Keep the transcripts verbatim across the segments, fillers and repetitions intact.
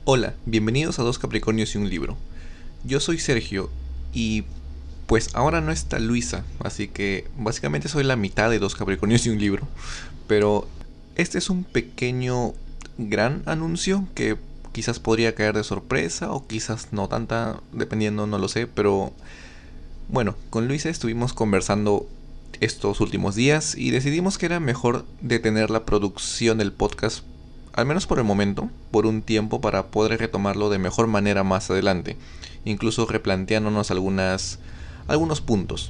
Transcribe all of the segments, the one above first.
Hola, bienvenidos a Dos Capricornios y un Libro. Yo soy Sergio y pues ahora no está Luisa, así que básicamente soy la mitad de Dos Capricornios y un Libro. Pero este es un pequeño, gran anuncio que quizás podría caer de sorpresa o quizás no tanta, dependiendo, no lo sé. Pero bueno, con Luisa estuvimos conversando estos últimos días y decidimos que era mejor detener la producción del podcast, al menos por el momento, por un tiempo, para poder retomarlo de mejor manera más adelante, incluso replanteándonos algunas, algunos puntos.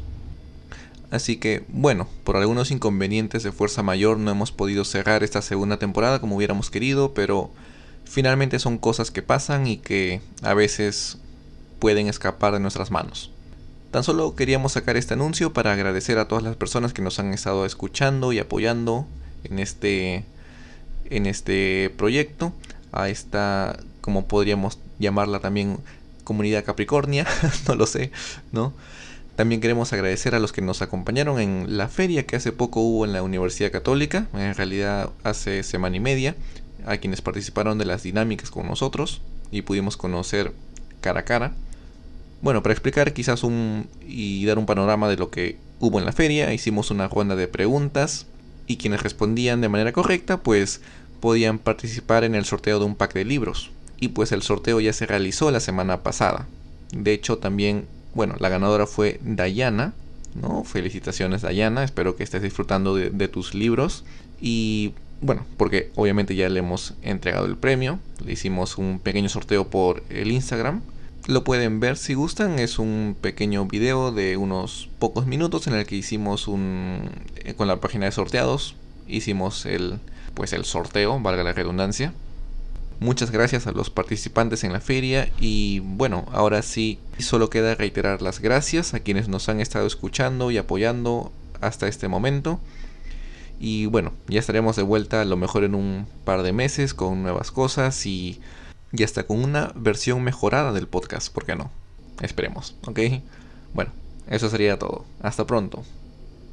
Así que, bueno, por algunos inconvenientes de fuerza mayor no hemos podido cerrar esta segunda temporada como hubiéramos querido, pero finalmente son cosas que pasan y que a veces pueden escapar de nuestras manos. Tan solo queríamos sacar este anuncio para agradecer a todas las personas que nos han estado escuchando y apoyando en este, en este proyecto, a esta, como podríamos llamarla también, comunidad Capricornia, no lo sé, ¿no? También queremos agradecer a los que nos acompañaron en la feria que hace poco hubo en la Universidad Católica, en realidad hace semana y media, a quienes participaron de las dinámicas con nosotros y pudimos conocer cara a cara. Bueno, para explicar quizás un y dar un panorama de lo que hubo en la feria, hicimos una ronda de preguntas y quienes respondían de manera correcta pues podían participar en el sorteo de un pack de libros. Y pues el sorteo ya se realizó la semana pasada. De hecho también, bueno, la ganadora fue Dayana, ¿no? Felicitaciones Dayana, espero que estés disfrutando de, de tus libros. Y bueno, porque obviamente ya le hemos entregado el premio, le hicimos un pequeño sorteo por el Instagram. Lo pueden ver si gustan, es un pequeño video de unos pocos minutos en el que hicimos un eh, con la página de sorteados, hicimos el pues el sorteo, valga la redundancia. Muchas gracias a los participantes en la feria y bueno, ahora sí solo queda reiterar las gracias a quienes nos han estado escuchando y apoyando hasta este momento. Y bueno, ya estaremos de vuelta a lo mejor en un par de meses con nuevas cosas y y hasta con una versión mejorada del podcast, ¿por qué no? Esperemos, ¿ok? Bueno, eso sería todo. Hasta pronto.